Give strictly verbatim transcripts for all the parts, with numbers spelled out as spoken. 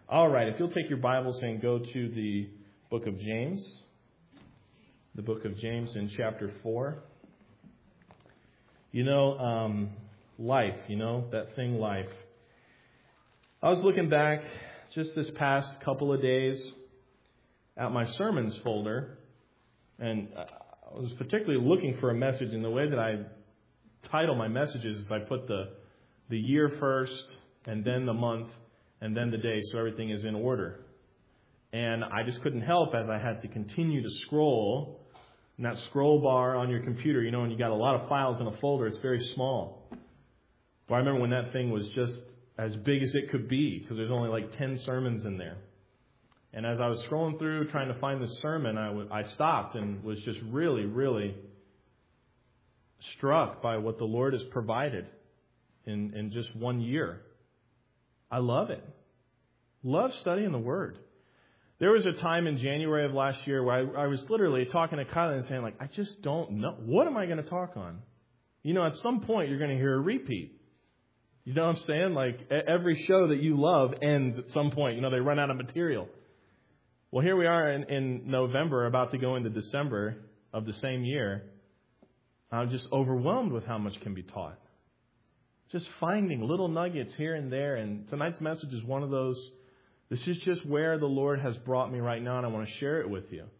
All right, if you'll take your Bibles and go to the book of James, the book of James in chapter four. You know, um, life, you know, that thing life. I was looking back just this past couple of days at my sermons folder, and I was particularly looking for a message, and the way that I title my messages is I put the the year first, and then the month, and then the day, so everything is in order. And I just couldn't help as I had to continue to scroll. And that scroll bar on your computer, you know, when you got a lot of files in a folder, it's very small. Well, I remember when that thing was just as big as it could be, because there's only like ten sermons in there. And as I was scrolling through trying to find this sermon, I, w- I stopped and was just really, really struck by what the Lord has provided in, in just one year. I love it. Love studying the Word. There was a time in January of last year where I, I was literally talking to Kylie and saying, like, I just don't know. What am I going to talk on? You know, at some point you're going to hear a repeat. You know what I'm saying? Like, every show that you love ends at some point. You know, they run out of material. Well, here we are in, in November, about to go into December of the same year. I'm just overwhelmed with how much can be taught. Just finding little nuggets here and there. And tonight's message is one of those. This is just where the Lord has brought me right now, and I want to share it with you.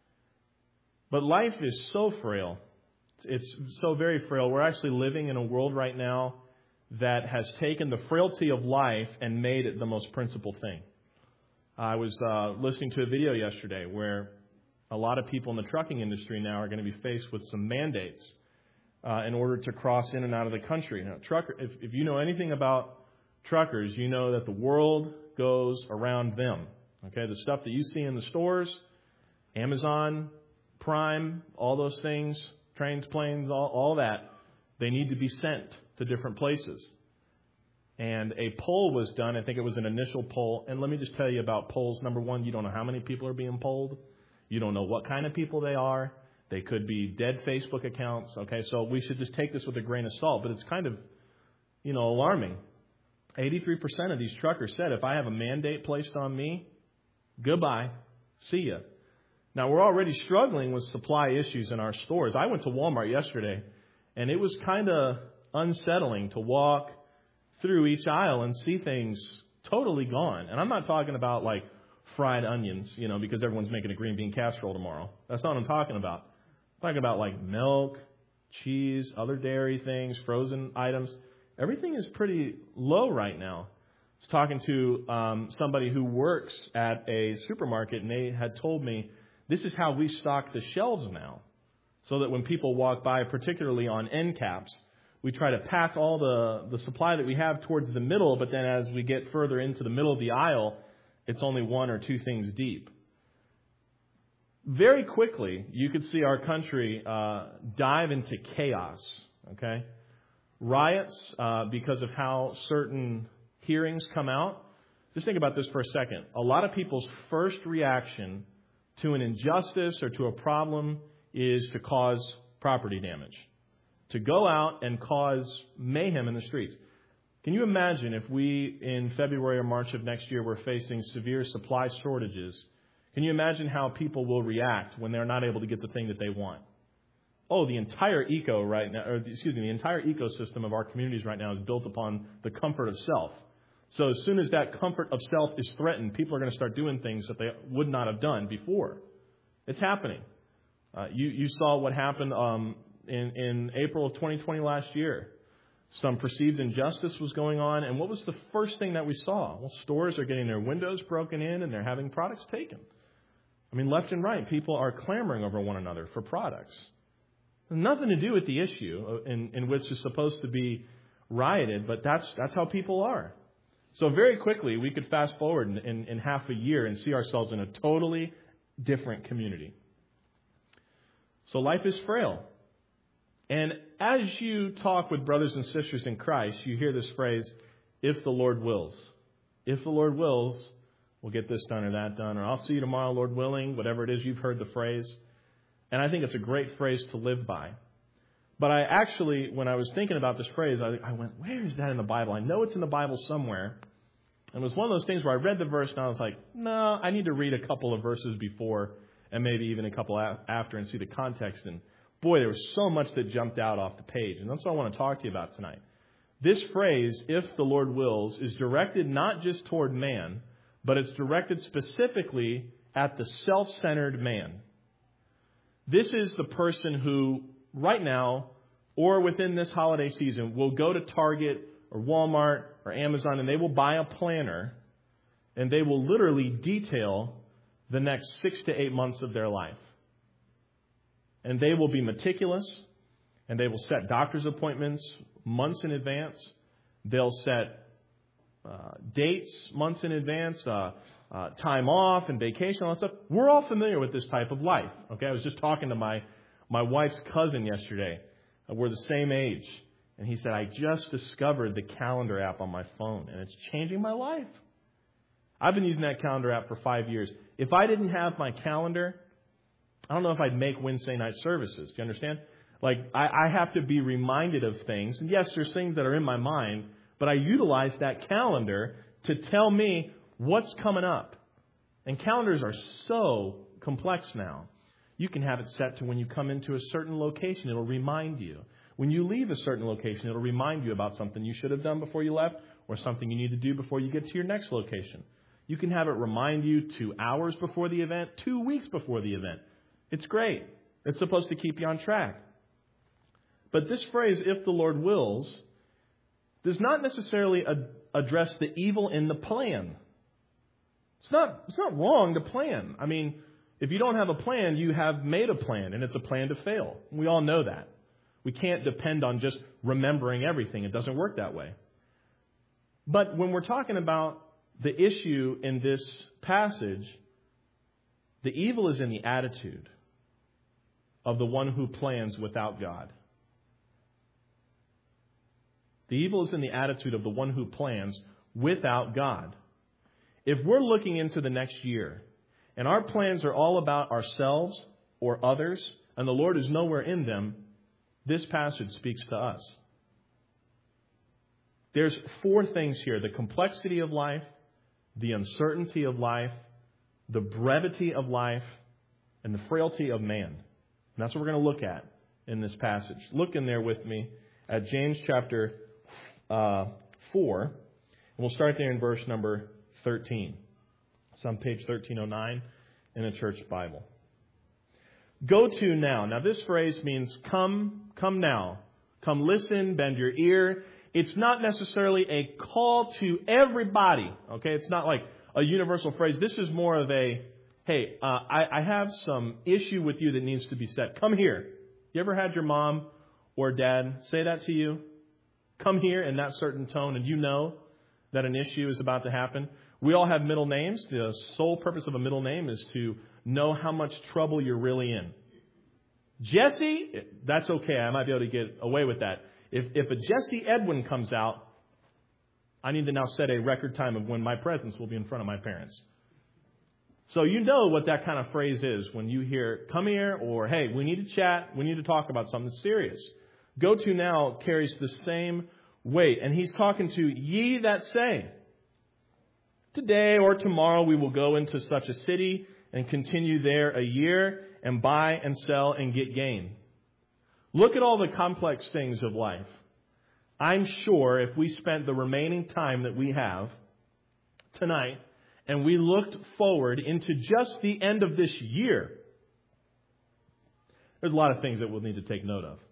But life is so frail. It's so very frail. We're actually living in a world right now that has taken the frailty of life and made it the most principal thing. I was uh, listening to a video yesterday where a lot of people in the trucking industry now are going to be faced with some mandates Uh, in order to cross in and out of the country. Now, trucker, if, if you know anything about truckers, you know that the world goes around them. Okay, the stuff that you see in the stores, Amazon, Prime, all those things, trains, planes, all, all that, they need to be sent to different places. And a poll was done. I think it was an initial poll. And let me just tell you about polls. Number one, you don't know how many people are being polled. You don't know what kind of people they are. They could be dead Facebook accounts. Okay, so we should just take this with a grain of salt. But it's kind of, you know, alarming. eighty-three percent of these truckers said, if I have a mandate placed on me, goodbye, see ya. Now, we're already struggling with supply issues in our stores. I went to Walmart yesterday, and it was kind of unsettling to walk through each aisle and see things totally gone. And I'm not talking about like fried onions, you know, because everyone's making a green bean casserole tomorrow. That's not what I'm talking about. I'm talking about like milk, cheese, other dairy things, frozen items. Everything is pretty low right now. I was talking to um, somebody who works at a supermarket, and they had told me this is how we stock the shelves now. So that when people walk by, particularly on end caps, we try to pack all the, the supply that we have towards the middle, but then as we get further into the middle of the aisle, it's only one or two things deep. Very quickly, you could see our country uh, dive into chaos. Okay, riots uh, because of how certain hearings come out. Just think about this for a second. A lot of people's first reaction to an injustice or to a problem is to cause property damage, to go out and cause mayhem in the streets. Can you imagine if we, in February or March of next year, were facing severe supply shortages? Can you imagine how people will react when they're not able to get the thing that they want? Oh, the entire eco right now, or excuse me, the entire ecosystem of our communities right now is built upon the comfort of self. So as soon as that comfort of self is threatened, people are going to start doing things that they would not have done before. It's happening. Uh, you, you saw what happened um, in, in April of twenty twenty last year. Some perceived injustice was going on. And what was the first thing that we saw? Well, stores are getting their windows broken in and they're having products taken. I mean, left and right, people are clamoring over one another for products. Nothing to do with the issue in, in which is supposed to be rioted, but that's that's how people are. So very quickly, we could fast forward in, in, in half a year and see ourselves in a totally different community. So life is frail. And as you talk with brothers and sisters in Christ, you hear this phrase, if the Lord wills. If the Lord wills, we'll get this done or that done, or I'll see you tomorrow, Lord willing, whatever it is, you've heard the phrase. And I think it's a great phrase to live by. But I actually, when I was thinking about this phrase, I, I went, where is that in the Bible? I know it's in the Bible somewhere. And it was one of those things where I read the verse and I was like, no, I need to read a couple of verses before and maybe even a couple after and see the context. And boy, there was so much that jumped out off the page. And that's what I want to talk to you about tonight. This phrase, if the Lord wills, is directed not just toward man, but it's directed specifically at the self-centered man. This is the person who, right now, or within this holiday season, will go to Target or Walmart or Amazon and they will buy a planner and they will literally detail the next six to eight months of their life. And they will be meticulous and they will set doctor's appointments months in advance. They'll set uh, dates months in advance, uh, uh, time off and vacation, all that stuff. We're all familiar with this type of life. Okay, I was just talking to my, my wife's cousin yesterday. Uh, we're the same age. And he said, I just discovered the calendar app on my phone, and it's changing my life. I've been using that calendar app for five years. If I didn't have my calendar, I don't know if I'd make Wednesday night services. Do you understand? Like, I, I have to be reminded of things. And yes, there's things that are in my mind, but I utilize that calendar to tell me what's coming up. And calendars are so complex now. You can have it set to when you come into a certain location, it'll remind you. When you leave a certain location, it'll remind you about something you should have done before you left or something you need to do before you get to your next location. You can have it remind you two hours before the event, two weeks before the event. It's great. It's supposed to keep you on track. But this phrase, if the Lord wills, does not necessarily ad- address the evil in the plan. It's not, it's not wrong to plan. I mean, if you don't have a plan, you have made a plan, and it's a plan to fail. We all know that. We can't depend on just remembering everything. It doesn't work that way. But when we're talking about the issue in this passage, the evil is in the attitude of the one who plans without God. The evil is in the attitude of the one who plans without God. If we're looking into the next year and our plans are all about ourselves or others, and the Lord is nowhere in them, this passage speaks to us. There's four things here: the complexity of life, the uncertainty of life, the brevity of life, and the frailty of man. And that's what we're going to look at in this passage. Look in there with me at James chapter uh, four, and we'll start there in verse number thirteen. It's on page thirteen oh nine in a church Bible. Go to now. Now this phrase means come, come now. Come listen, bend your ear. It's not necessarily a call to everybody. Okay, it's not like a universal phrase. This is more of a, hey, uh, I, I have some issue with you that needs to be set. Come here. You ever had your mom or dad say that to you? Come here in that certain tone, and you know that an issue is about to happen. We all have middle names. The sole purpose of a middle name is to know how much trouble you're really in. Jesse, that's okay. I might be able to get away with that. If, if a Jesse Edwin comes out, I need to now set a record time of when my presence will be in front of my parents. So you know what that kind of phrase is when you hear, come here, or hey, we need to chat, we need to talk about something serious. Go to now carries the same weight. And he's talking to ye that say, today or tomorrow we will go into such a city and continue there a year and buy and sell and get gain. Look at all the complex things of life. I'm sure if we spent the remaining time that we have tonight and we looked forward into just the end of this year, there's a lot of things that we'll need to take note of.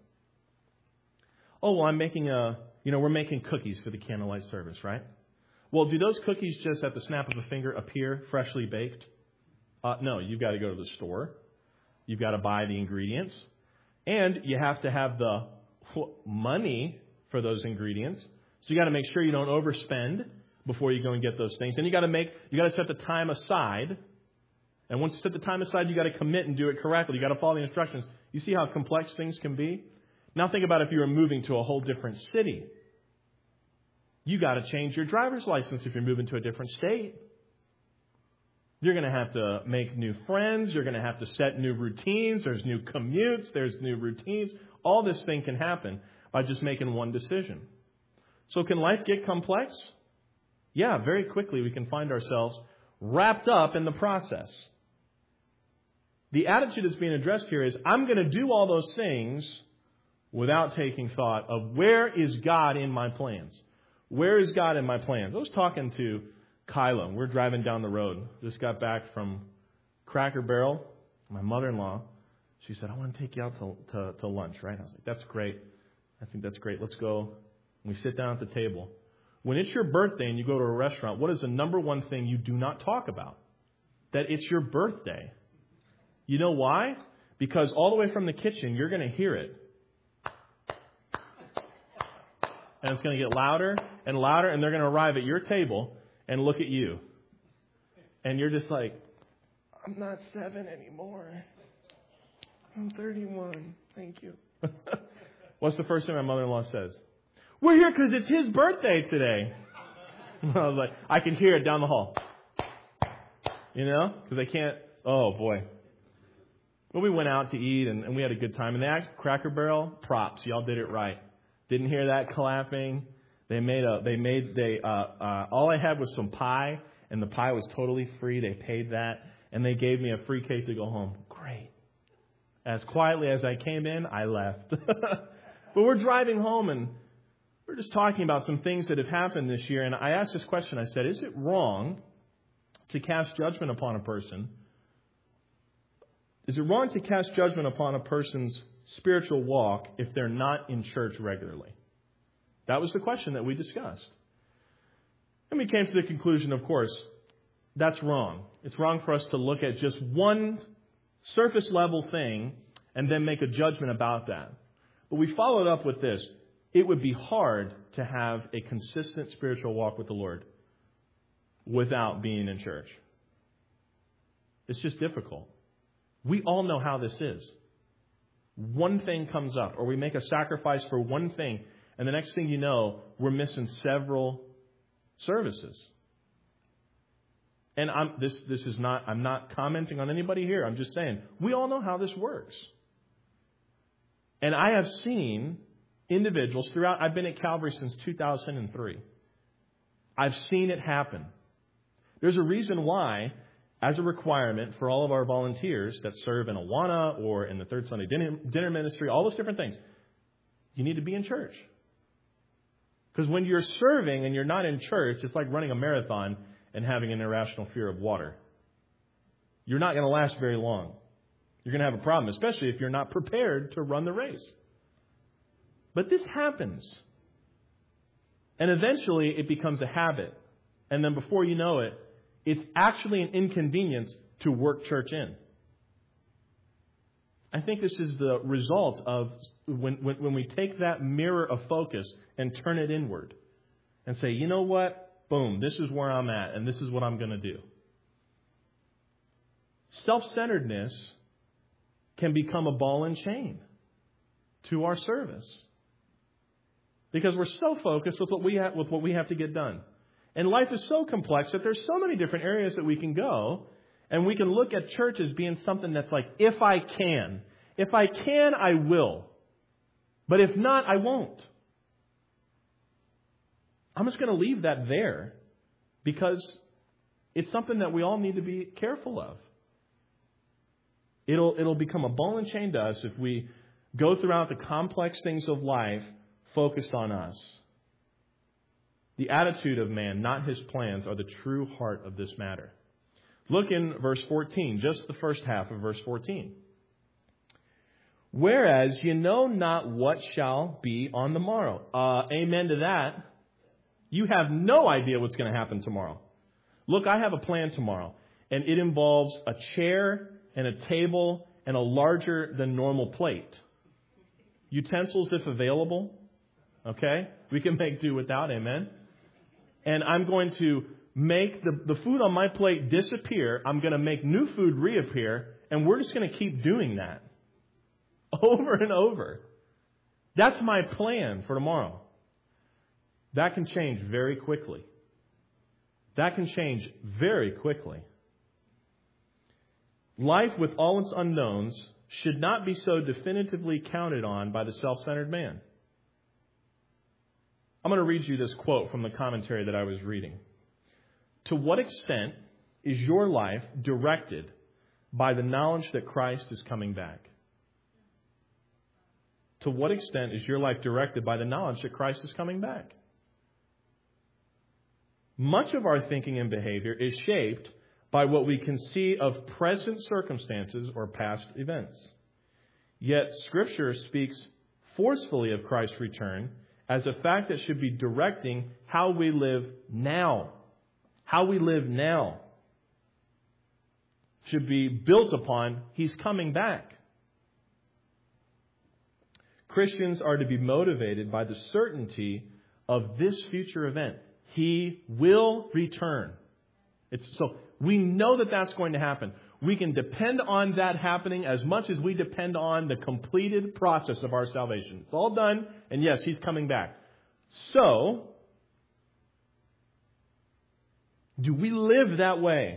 Oh, well, I'm making a, you know, we're making cookies for the candlelight service, right? Well, do those cookies just at the snap of a finger appear freshly baked? Uh, no, you've got to go to the store. You've got to buy the ingredients. And you have to have the money for those ingredients. So you got to make sure you don't overspend before you go and get those things. And you got to make, you got to set the time aside. And once you set the time aside, you got to commit and do it correctly. You got to follow the instructions. You see how complex things can be? Now think about if you were moving to a whole different city. You got to change your driver's license if you're moving to a different state. You're going to have to make new friends. You're going to have to set new routines. There's new commutes. There's new routines. All this thing can happen by just making one decision. So can life get complex? yeah, very quickly we can find ourselves wrapped up in the process. The attitude that's being addressed here is, I'm going to do all those things without taking thought of where is God in my plans? Where is God in my plans? I was talking to Kyla. We're driving down the road. Just got back from Cracker Barrel. My mother-in-law, she said, I want to take you out to, to, to lunch, right? I was like, that's great. I think that's great. Let's go. We sit down at the table. When it's your birthday and you go to a restaurant, what is the number one thing you do not talk about? That it's your birthday. You know why? Because all the way from the kitchen, you're going to hear it. And it's going to get louder and louder, and they're going to arrive at your table and look at you. And you're just like, I'm not seven anymore. I'm thirty-one. Thank you. What's the first thing my mother-in-law says? We're here because it's his birthday today. I was like, I can hear it down the hall. You know? Because they can't, oh boy. Well, we went out to eat and, and we had a good time. And they asked Cracker Barrel, props. Y'all did it right. Didn't hear that clapping. They made a, they made, they, uh, uh, all I had was some pie, and the pie was totally free. They paid that, and they gave me a free cake to go home. Great. As quietly as I came in, I left. But we're driving home, and we're just talking about some things that have happened this year. And I asked this question. I said, is it wrong to cast judgment upon a person? Is it wrong to cast judgment upon a person's spiritual walk if they're not in church regularly? That was the question that we discussed. And we came to the conclusion, of course, that's wrong. It's wrong for us to look at just one surface level thing and then make a judgment about that. But we followed up with this. It would be hard to have a consistent spiritual walk with the Lord without being in church. It's just difficult. We all know how this is. One thing comes up, or we make a sacrifice for one thing, and the next thing you know, we're missing several services. And I'm, this, this is not, I'm not commenting on anybody here. I'm just saying, we all know how this works. And I have seen individuals throughout, I've been at Calvary since two thousand three. I've seen it happen. There's a reason why, as a requirement for all of our volunteers that serve in Awana or in the Third Sunday Dinner, dinner Ministry, all those different things, you need to be in church. Because when you're serving and you're not in church, it's like running a marathon and having an irrational fear of water. You're not going to last very long. You're going to have a problem, especially if you're not prepared to run the race. But this happens. And eventually it becomes a habit. And then before you know it, it's actually an inconvenience to work church in. I think this is the result of when, when, when we take that mirror of focus and turn it inward and say, you know what? Boom, this is where I'm at and this is what I'm going to do. Self-centeredness can become a ball and chain to our service because we're so focused with what we have, with what we have to get done. And life is so complex that there's so many different areas that we can go, and we can look at church as being something that's like, if I can. If I can, I will. But if not, I won't. I'm just going to leave that there because it's something that we all need to be careful of. It'll, it'll become a ball and chain to us if we go throughout the complex things of life focused on us. The attitude of man, not his plans, are the true heart of this matter. Look in verse fourteen, just the first half of verse fourteen. Whereas you know not what shall be on the morrow. Uh, amen to that. You have no idea what's going to happen tomorrow. Look, I have a plan tomorrow, and it involves a chair and a table and a larger than normal plate. Utensils, if available. Okay? We can make do without, amen? And I'm going to make the, the food on my plate disappear. I'm going to make new food reappear. And we're just going to keep doing that. Over and over. That's my plan for tomorrow. That can change very quickly. That can change very quickly. Life with all its unknowns should not be so definitively counted on by the self-centered man. I'm going to read you this quote from the commentary that I was reading. To what extent is your life directed by the knowledge that Christ is coming back? To what extent is your life directed by the knowledge that Christ is coming back? Much of our thinking and behavior is shaped by what we can see of present circumstances or past events. Yet Scripture speaks forcefully of Christ's return as a fact that should be directing how we live now. How we live now should be built upon He's coming back. Christians are to be motivated by the certainty of this future event. He will return. It's, so we know that that's going to happen. We can depend on that happening as much as we depend on the completed process of our salvation. It's all done, and yes, He's coming back. So, do we live that way?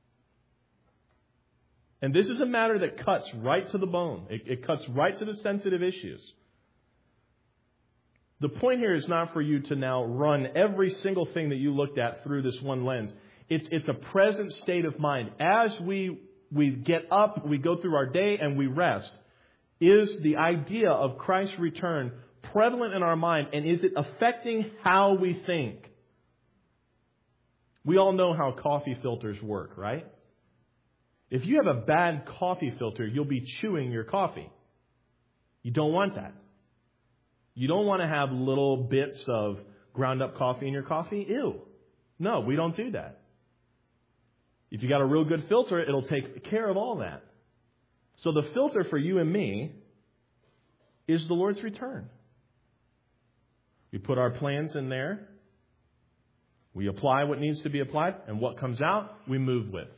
And this is a matter that cuts right to the bone. It, it cuts right to the sensitive issues. The point here is not for you to now run every single thing that you looked at through this one lens. It's, it's a present state of mind. As we, we get up, we go through our day, and we rest, is the idea of Christ's return prevalent in our mind, and is it affecting how we think? We all know how coffee filters work, right? If you have a bad coffee filter, you'll be chewing your coffee. You don't want that. You don't want to have little bits of ground up coffee in your coffee. Ew. No, we don't do that. If you got a real good filter, it'll take care of all that. So the filter for you and me is the Lord's return. We put our plans in there. We apply what needs to be applied, and what comes out, we move with.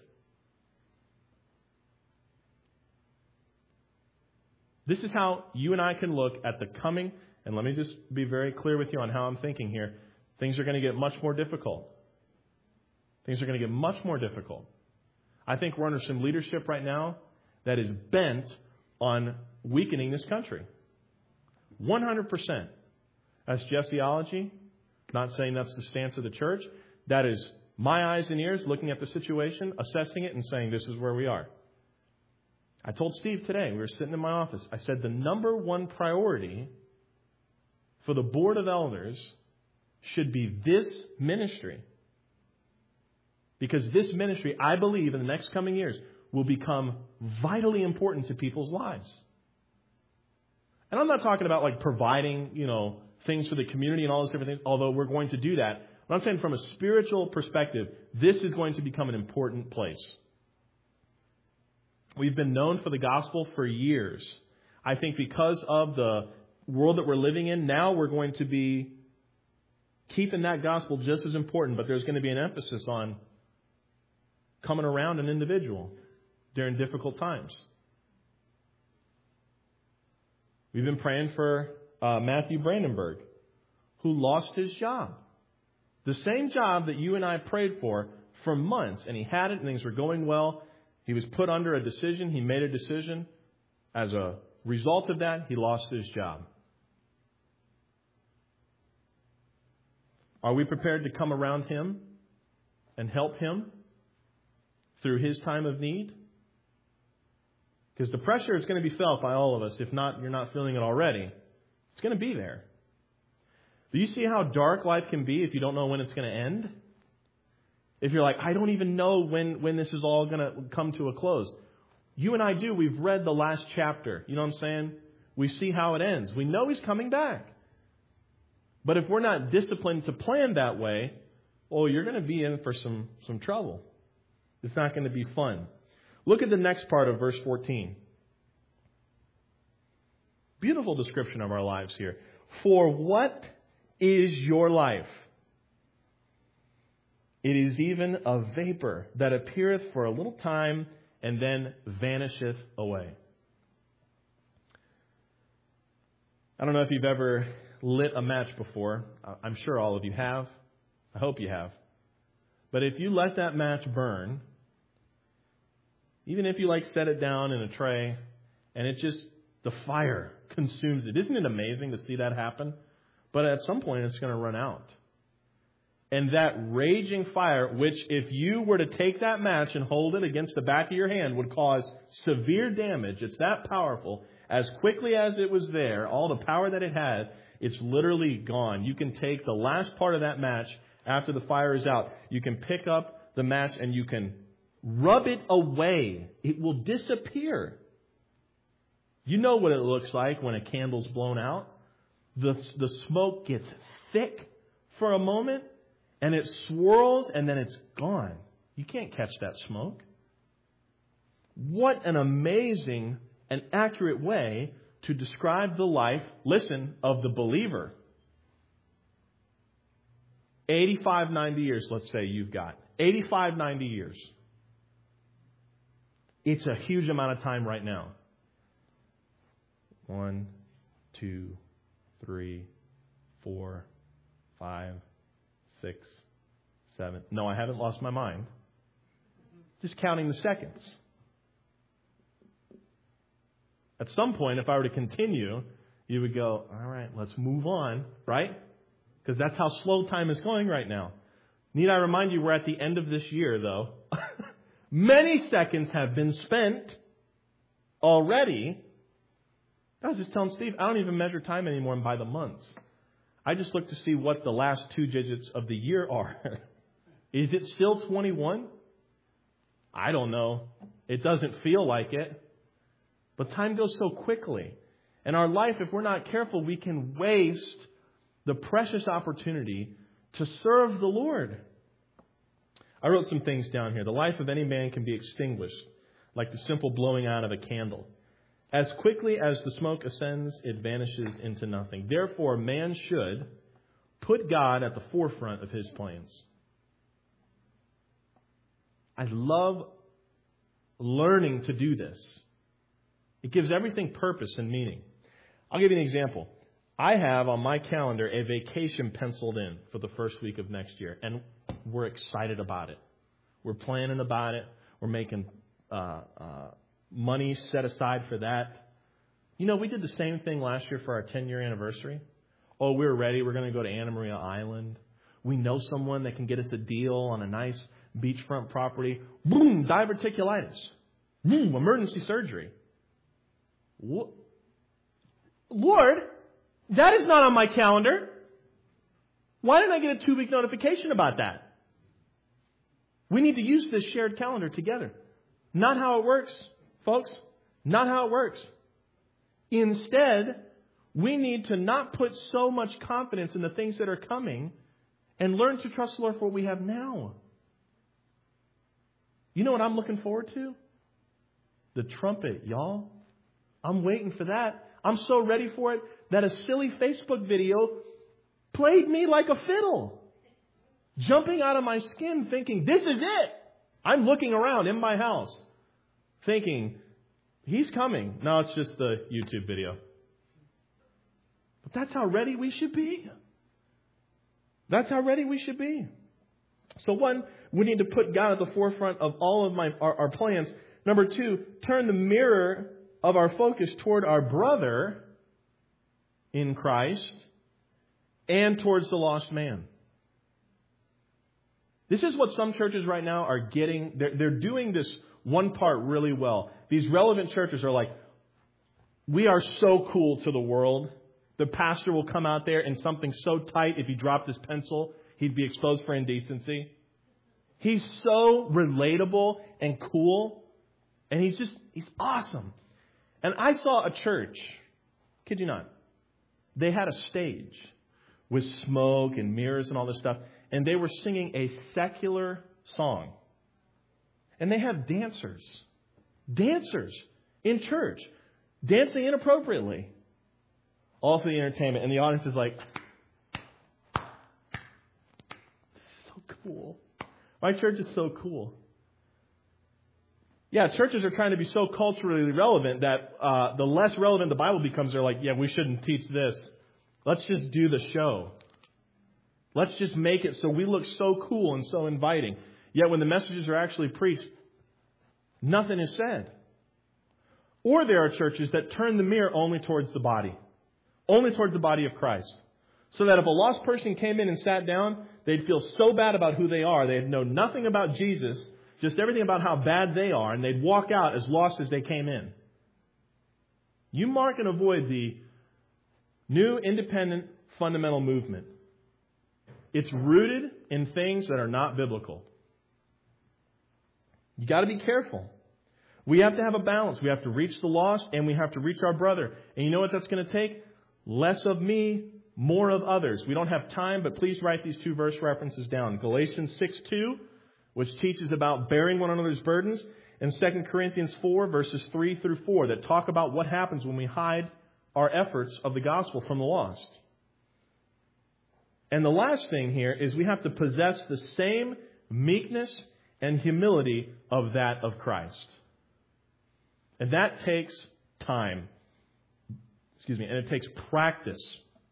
This is how you and I can look at the coming, and let me just be very clear with you on how I'm thinking here. Things are going to get much more difficult. Things are going to get much more difficult. I think we're under some leadership right now that is bent on weakening this country. one hundred percent. That's Jesseology. Not saying that's the stance of the church. That is my eyes and ears looking at the situation, assessing it, and saying this is where we are. I told Steve today, we were sitting in my office, I said the number one priority for the board of elders should be this ministry. Because this ministry, I believe, in the next coming years, will become vitally important to people's lives. And I'm not talking about like providing, you know, things for the community and all those different things, although we're going to do that. But I'm saying from a spiritual perspective, this is going to become an important place. We've been known for the gospel for years. I think because of the world that we're living in, now we're going to be keeping that gospel just as important, but there's going to be an emphasis on coming around an individual during difficult times. We've been praying for uh, Matthew Brandenburg, who lost his job. The same job that you and I prayed for for months, and he had it and things were going well. He was put under a decision. He made a decision. As a result of that, he lost his job. Are we prepared to come around him and help him through his time of need? Because the pressure is going to be felt by all of us. If not, you're not feeling it already. It's going to be there. Do you see how dark life can be if you don't know when it's going to end? If you're like, I don't even know when, when this is all going to come to a close. You and I do. We've read the last chapter. You know what I'm saying? We see how it ends. We know he's coming back. But if we're not disciplined to plan that way, well, you're going to be in for some, some trouble. It's not going to be fun. Look at the next part of verse fourteen. Beautiful description of our lives here. For what is your life? It is even a vapor that appeareth for a little time and then vanisheth away. I don't know if you've ever lit a match before. I'm sure all of you have. I hope you have. But if you let that match burn, even if you like set it down in a tray and it just, the fire consumes it. Isn't it amazing to see that happen? But at some point it's going to run out. And that raging fire, which if you were to take that match and hold it against the back of your hand, would cause severe damage. It's that powerful. As quickly as it was there, all the power that it had, it's literally gone. You can take the last part of that match after the fire is out. You can pick up the match and you can rub it away. It will disappear. You know what it looks like when a candle's blown out. The, the smoke gets thick for a moment, and it swirls, and then it's gone. You can't catch that smoke. What an amazing and accurate way to describe the life, listen, of the believer. eighty-five, ninety years, let's say you've got. eighty-five, ninety years. It's a huge amount of time right now. One, two, three, four, five, six, seven. No, I haven't lost my mind. Just counting the seconds. At some point, if I were to continue, you would go, all right, let's move on, right? Because that's how slow time is going right now. Need I remind you, we're at the end of this year, though. Many seconds have been spent already. I was just telling Steve, I don't even measure time anymore by the months. I just look to see what the last two digits of the year are. Is it still twenty-one? I don't know. It doesn't feel like it. But time goes so quickly. And our life, if we're not careful, we can waste the precious opportunity to serve the Lord. I wrote some things down here. The life of any man can be extinguished like the simple blowing out of a candle. As quickly as the smoke ascends, it vanishes into nothing. Therefore, man should put God at the forefront of his plans. I love learning to do this. It gives everything purpose and meaning. I'll give you an example. I have on my calendar a vacation penciled in for the first week of next year, and we're excited about it. We're planning about it. We're making uh, uh, money set aside for that. You know, we did the same thing last year for our ten-year anniversary. Oh, we're ready. We're going to go to Anna Maria Island. We know someone that can get us a deal on a nice beachfront property. Boom, diverticulitis. Boom, emergency surgery. What? Lord, that is not on my calendar. Why didn't I get a two-week notification about that? We need to use this shared calendar together. Not how it works, folks. Not how it works. Instead, we need to not put so much confidence in the things that are coming and learn to trust the Lord for what we have now. You know what I'm looking forward to? The trumpet, y'all. I'm waiting for that. I'm so ready for it that a silly Facebook video played me like a fiddle. Jumping out of my skin thinking, this is it. I'm looking around in my house thinking, he's coming. No, it's just the YouTube video. But that's how ready we should be. That's how ready we should be. So one, we need to put God at the forefront of all of my our, our plans. Number two, turn the mirror of our focus toward our brother in Christ and towards the lost man. This is what some churches right now are getting. They're, they're doing this one part really well. These relevant churches are like, we are so cool to the world. The pastor will come out there in something so tight, if he dropped his pencil, he'd be exposed for indecency. He's so relatable and cool. And he's just, he's awesome. And I saw a church, kid you not, they had a stage with smoke and mirrors and all this stuff. And they were singing a secular song. And they have dancers. Dancers in church. Dancing inappropriately. All for the entertainment. And the audience is like, so cool. My church is so cool. Yeah, churches are trying to be so culturally relevant that uh, the less relevant the Bible becomes, they're like, yeah, we shouldn't teach this. Let's just do the show. Let's just make it so we look so cool and so inviting. Yet when the messages are actually preached, nothing is said. Or there are churches that turn the mirror only towards the body. Only towards the body of Christ. So that if a lost person came in and sat down, they'd feel so bad about who they are. They'd know nothing about Jesus, just everything about how bad they are, and they'd walk out as lost as they came in. You mark and avoid the new independent fundamental movement. It's rooted in things that are not biblical. You got to be careful. We have to have a balance. We have to reach the lost and we have to reach our brother. And you know what that's going to take? Less of me, more of others. We don't have time, but please write these two verse references down. Galatians six two, which teaches about bearing one another's burdens, and Second Corinthians four, verses three through four, that talk about what happens when we hide our efforts of the gospel from the lost. And the last thing here is we have to possess the same meekness and humility of that of Christ. And that takes time. Excuse me, and it takes practice.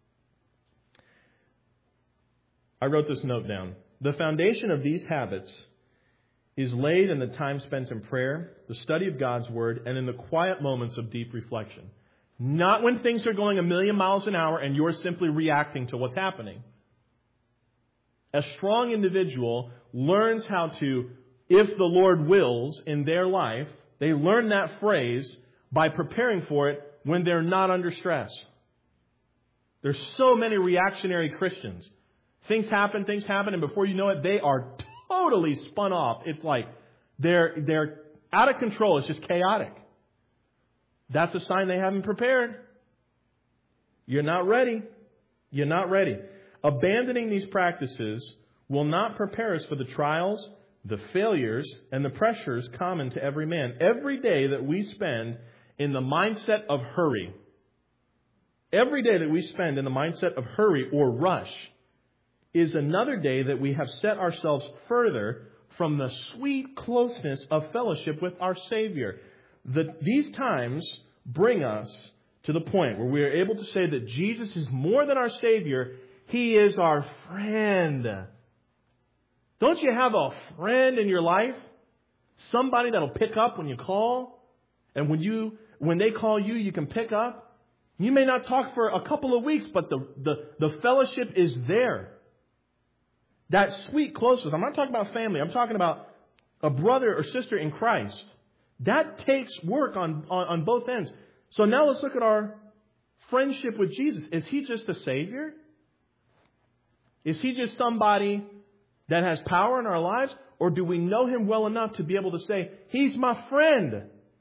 I wrote this note down. The foundation of these habits is laid in the time spent in prayer, the study of God's Word, and in the quiet moments of deep reflection. Not when things are going a million miles an hour and you're simply reacting to what's happening. A strong individual learns how to, if the Lord wills in their life, they learn that phrase by preparing for it when they're not under stress. There's so many reactionary Christians. Things happen, things happen, and before you know it, they are totally spun off. It's like they're they're out of control. It's just chaotic. That's a sign they haven't prepared. You're not ready. You're not ready. Abandoning these practices will not prepare us for the trials, the failures, and the pressures common to every man. Every day that we spend in the mindset of hurry, every day that we spend in the mindset of hurry or rush, is another day that we have set ourselves further from the sweet closeness of fellowship with our Savior. The, these times bring us to the point where we are able to say that Jesus is more than our Savior. He is our friend. Don't you have a friend in your life? Somebody that'll pick up when you call. And when you when they call you, you can pick up. You may not talk for a couple of weeks, but the, the, the fellowship is there. That sweet closeness. I'm not talking about family. I'm talking about a brother or sister in Christ. That takes work on, on, on both ends. So now let's look at our friendship with Jesus. Is He just a Savior? Is He just somebody that has power in our lives? Or do we know Him well enough to be able to say, He's my friend?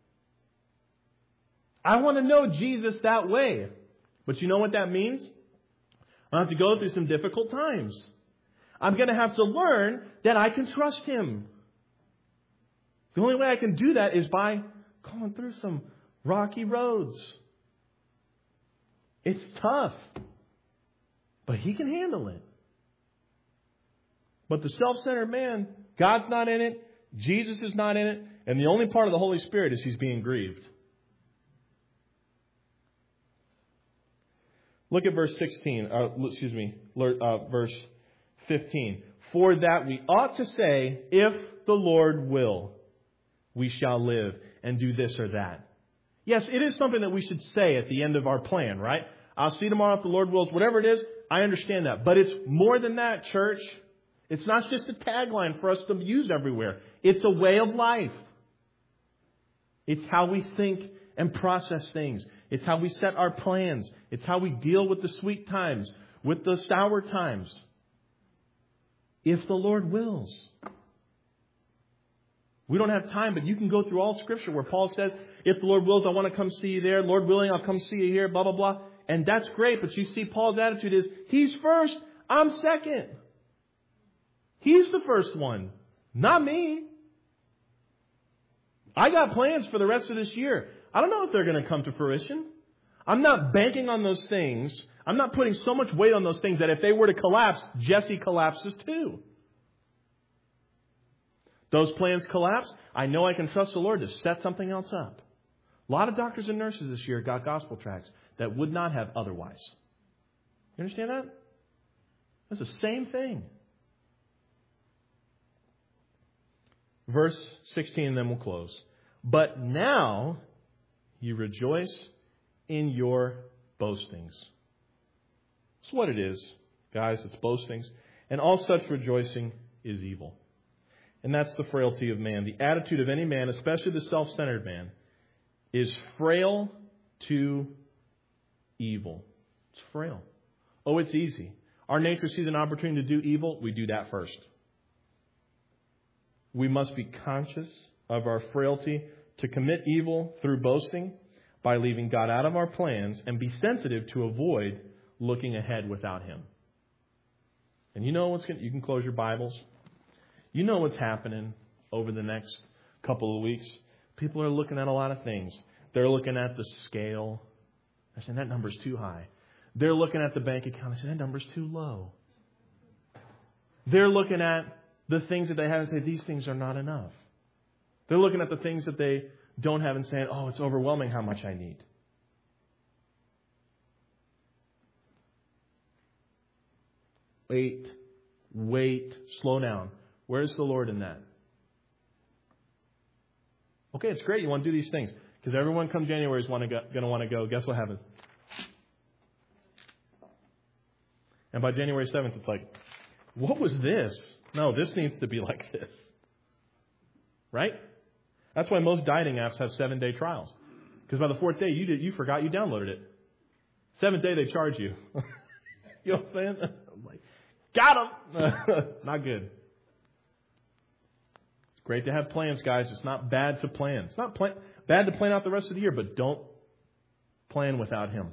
I want to know Jesus that way. But you know what that means? I have to go through some difficult times. I'm going to have to learn that I can trust Him. The only way I can do that is by going through some rocky roads. It's tough. But He can handle it. But the self-centered man, God's not in it. Jesus is not in it. And the only part of the Holy Spirit is he's being grieved. Look at verse sixteen. Uh, excuse me, uh, verse fifteen. For that we ought to say, if the Lord will, we shall live and do this or that. Yes, it is something that we should say at the end of our plan, right? I'll see tomorrow if the Lord wills. Whatever it is, I understand that. But it's more than that, church. It's not just a tagline for us to use everywhere. It's a way of life. It's how we think and process things. It's how we set our plans. It's how we deal with the sweet times, with the sour times. If the Lord wills. We don't have time, but you can go through all Scripture where Paul says, if the Lord wills, I want to come see you there. Lord willing, I'll come see you here, blah, blah, blah. And that's great, but you see Paul's attitude is, He's first, I'm second. He's the first one, not me. I got plans for the rest of this year. I don't know if they're going to come to fruition. I'm not banking on those things. I'm not putting so much weight on those things that if they were to collapse, Jesse collapses too. Those plans collapse, I know I can trust the Lord to set something else up. A lot of doctors and nurses this year got gospel tracts that would not have otherwise. You understand that? That's the same thing. Verse sixteen, then we'll close. But now you rejoice in your boastings. It's what it is, guys. It's boastings. And all such rejoicing is evil. And that's the frailty of man. The attitude of any man, especially the self-centered man, is frail to evil. It's frail. Oh, it's easy. Our nature sees an opportunity to do evil. We do that first. We must be conscious of our frailty to commit evil through boasting by leaving God out of our plans and be sensitive to avoid looking ahead without Him. And you know what's going to, you can close your Bibles. You know what's happening over the next couple of weeks. People are looking at a lot of things. They're looking at the scale. They're saying that number's too high. They're looking at the bank account. They say that number's too low. They're looking at the things that they have and say these things are not enough. They're looking at the things that they don't have and saying, oh, it's overwhelming how much I need. Wait, wait, slow down. Where's the Lord in that? Okay, it's great you want to do these things. Because everyone come January is going to want to go. Guess what happens? And by January seventh, it's like, what was this? No, this needs to be like this. Right? That's why most dieting apps have seven-day trials. Because by the fourth day, you did, you forgot you downloaded it. Seventh day, they charge you. You know what I'm saying? I'm like, got him! Not good. It's great to have plans, guys. It's not bad to plan. It's not plan, bad to plan out the rest of the year, but don't plan without Him.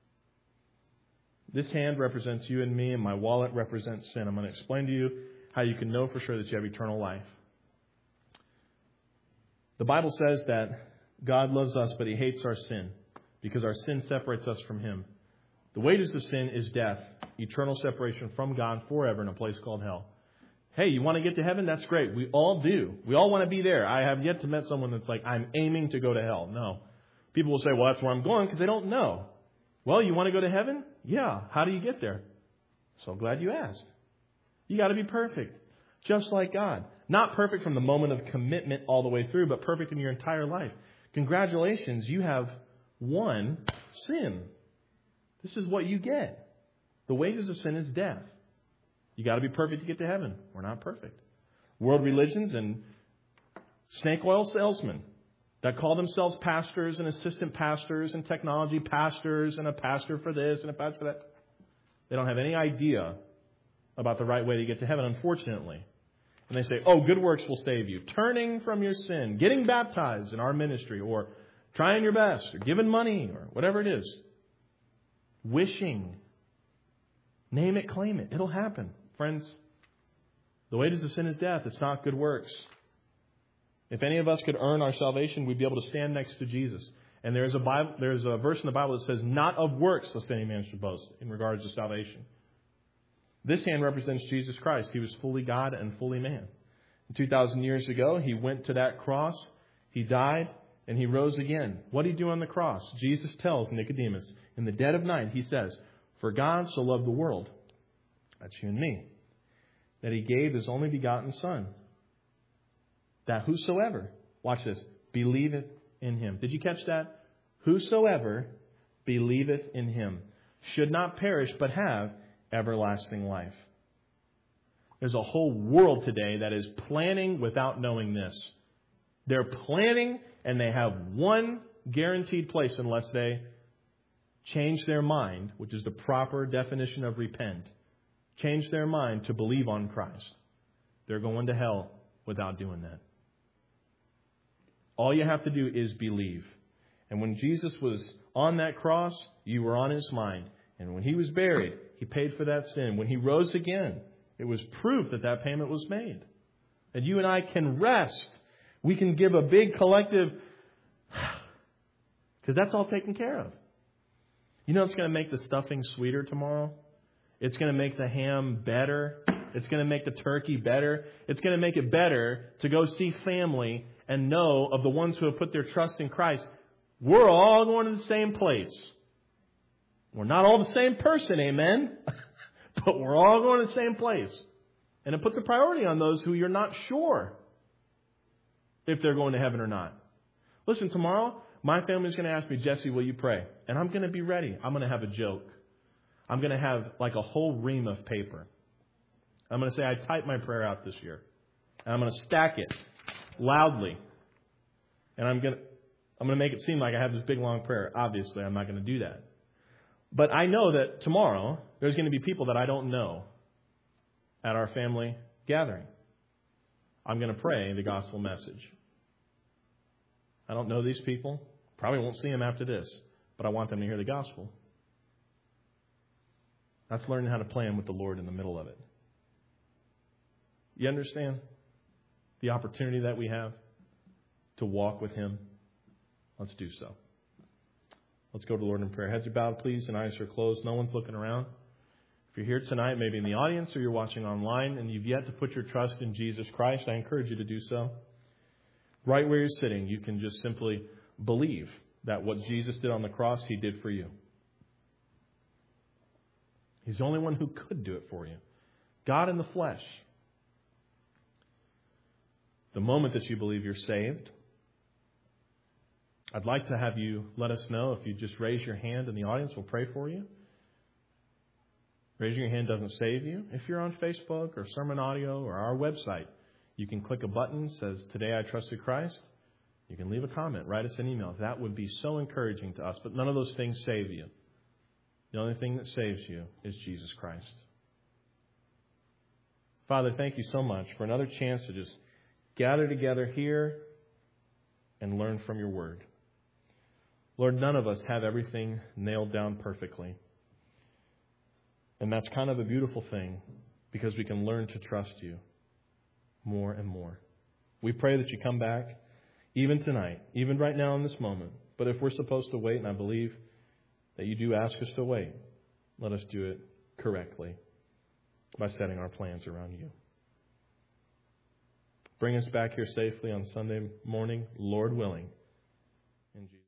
This hand represents you and me, and my wallet represents sin. I'm going to explain to you how you can know for sure that you have eternal life. The Bible says that God loves us, but He hates our sin because our sin separates us from Him. The wages of sin is death, eternal separation from God forever in a place called hell. Hey, you want to get to heaven? That's great. We all do. We all want to be there. I have yet to meet someone that's like, I'm aiming to go to hell. No. People will say, well, that's where I'm going because they don't know. Well, you want to go to heaven? Yeah. How do you get there? So glad you asked. You got to be perfect, just like God. Not perfect from the moment of commitment all the way through, but perfect in your entire life. Congratulations, you have won sin. This is what you get. The wages of sin is death. You got to be perfect to get to heaven. We're not perfect. World religions and snake oil salesmen that call themselves pastors and assistant pastors and technology pastors and a pastor for this and a pastor for that. They don't have any idea about the right way to get to heaven, unfortunately. And they say, oh, good works will save you. Turning from your sin, getting baptized in our ministry, or trying your best, or giving money, or whatever it is. Wishing. Name it, claim it. It'll happen. Friends, the wages of sin is death. It's not good works. If any of us could earn our salvation, we'd be able to stand next to Jesus. And there's a Bible, there's a verse in the Bible that says, not of works lest any man should boast in regards to salvation. This hand represents Jesus Christ. He was fully God and fully man. two thousand years ago, He went to that cross. He died and He rose again. What did He do on the cross? Jesus tells Nicodemus, in the dead of night, He says, for God so loved the world, that's you and me, that He gave His only begotten Son, that whosoever, watch this, believeth in Him. Did you catch that? Whosoever believeth in Him should not perish but have everlasting life. There's a whole world today that is planning without knowing this. They're planning and they have one guaranteed place unless they change their mind, which is the proper definition of repent. Change their mind to believe on Christ. They're going to hell without doing that. All you have to do is believe. And when Jesus was on that cross, you were on His mind. And when He was buried, He paid for that sin. When He rose again, it was proof that that payment was made. And you and I can rest. We can give a big collective, because that's all taken care of. You know it's going to make the stuffing sweeter tomorrow? It's going to make the ham better. It's going to make the turkey better. It's going to make it better to go see family and know of the ones who have put their trust in Christ. We're all going to the same place. We're not all the same person, amen? But we're all going to the same place. And it puts a priority on those who you're not sure if they're going to heaven or not. Listen, tomorrow, my family's going to ask me, Jesse, will you pray? And I'm going to be ready. I'm going to have a joke. I'm going to have like a whole ream of paper. I'm going to say, I typed my prayer out this year. And I'm going to stack it loudly. And I'm going to, I'm going to make it seem like I have this big, long prayer. Obviously, I'm not going to do that. But I know that tomorrow, there's going to be people that I don't know at our family gathering. I'm going to pray the gospel message. I don't know these people. Probably won't see them after this. But I want them to hear the gospel. That's learning how to plan with the Lord in the middle of it. You understand the opportunity that we have to walk with Him? Let's do so. Let's go to the Lord in prayer. Heads are bowed, please, and eyes are closed. No one's looking around. If you're here tonight, maybe in the audience or you're watching online, and you've yet to put your trust in Jesus Christ, I encourage you to do so. Right where you're sitting, you can just simply believe that what Jesus did on the cross, He did for you. He's the only one who could do it for you. God in the flesh. The moment that you believe, you're saved. I'd like to have you let us know. If you just raise your hand in the audience, we'll pray for you. Raising your hand doesn't save you. If you're on Facebook or Sermon Audio or our website, you can click a button that says, Today I Trusted Christ. You can leave a comment, write us an email. That would be so encouraging to us. But none of those things save you. The only thing that saves you is Jesus Christ. Father, thank you so much for another chance to just gather together here and learn from your word. Lord, none of us have everything nailed down perfectly. And that's kind of a beautiful thing because we can learn to trust you more and more. We pray that you come back even tonight, even right now in this moment. But if we're supposed to wait, and I believe that you do ask us to wait, let us do it correctly by setting our plans around you. Bring us back here safely on Sunday morning, Lord willing. In Jesus'